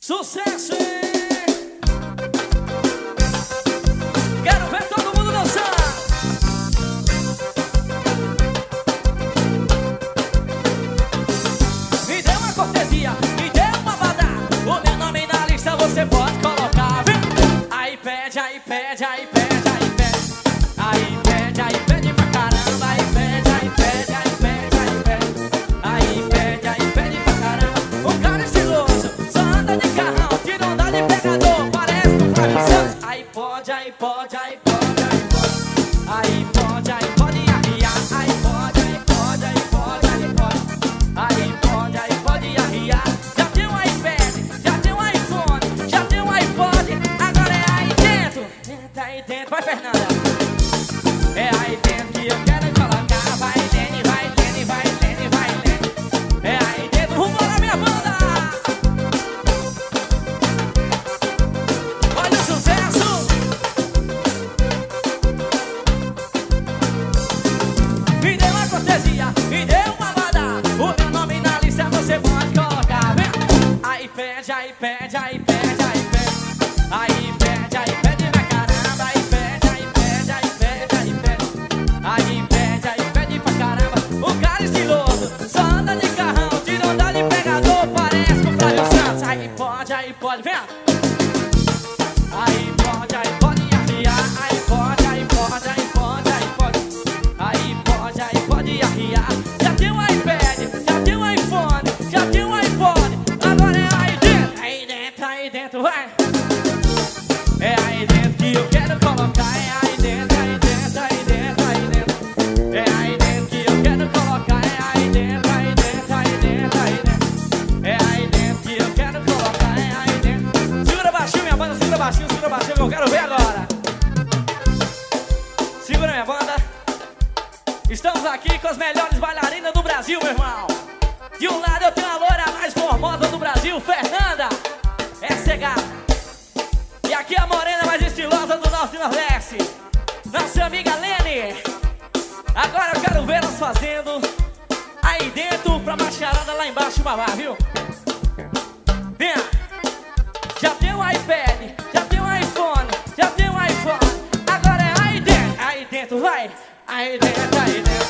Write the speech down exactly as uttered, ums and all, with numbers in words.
Sucesso, hein? Quero ver todo mundo dançar. Me dê uma cortesia, me dê uma badá. O meu nome na lista você pode colocar, viu? Aí pede, aí pede, aí pede, aí pede. Aí pede, aí pede pra caramba. Aí pede, aí pede, aí pede, aí pede. Aí pede, aí pede pra caramba. O cara é estiloso, só anda de carrão, tira onda de pegador, parece um Flávio Santos. Aí pode, aí pode, aí pode, aí pode. Aí pode, aí pode arriar. Aí pode, aí pode, aí pode, aí pode. Aí pode, aí pode arriar. Já tem um iPad, já tem um iPhone, já tem um iPod. Agora é aí dentro, entra aí dentro, vai Fernanda. É aí dentro que eu quero colocar. Vai Lene, vai Lene, vai Lene, vai Lene. É aí dentro, vambora minha banda. Olha o sucesso. Me dê uma cortesia, me dê uma badá. O meu nome na lista você pode colocar, vem. Aí pede, aí pede, aí pede, aí pede. Aí pede, aí pede pra caramba. Aí pede, aí pede, aí pede, aí pede. Aí pede, aí pede pra caramba. O cara estiloso, só anda de carrão, tira onda de pegador, parece com o Flávio Santos. Aí pode, aí pode, vem. Aí pode, aí pode arriar. Aí pode, aí pode, aí pode, aí pode. Aí pode, aí pode arriar. Já tem um iPad, já tem um iPhone, já tem um iPod. Agora é aí dentro, aí dentro, aí dentro, vai. É aí dentro que eu quero colocar. É aí dentro, aí dentro, aí dentro, aí dentro. É aí dentro que eu quero colocar. É aí dentro, aí dentro, aí dentro, aí dentro. É aí dentro que eu quero colocar. É aí dentro. Segura baixinho, minha banda, segura baixinho, segura baixinho que eu quero ver agora. Segura minha banda. Estamos aqui com as melhores bailarinas do Brasil, meu irmão. De um lado eu tenho a loira mais formosa do Brasil, Fernanda. Essa é gata. E aqui a morena mais estilosa do Norte e Nordeste, nossa amiga Lene. Agora eu quero ver elas fazendo aí dentro pra macharada lá embaixo babar, viu? Vem. Já tem um iPad, já tem um iPhone, já tem um iPhone. Agora é aí dentro, aí dentro, vai. Aí dentro, aí dentro.